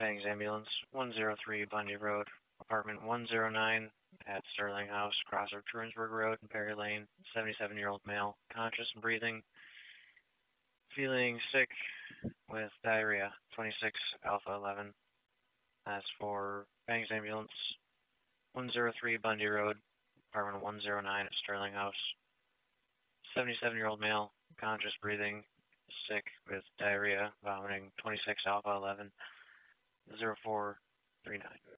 Bangs Ambulance, 103 Bundy Road, apartment 109 at Sterling House, Crossroad Trumansburg Road, and Perry Lane, 77-year-old male, conscious and breathing, feeling sick with diarrhea, 26 Alpha 11. As for Bangs Ambulance, 103 Bundy Road, apartment 109 at Sterling House, 77-year-old male, conscious breathing, sick with diarrhea, vomiting, 26 Alpha 11, 0439.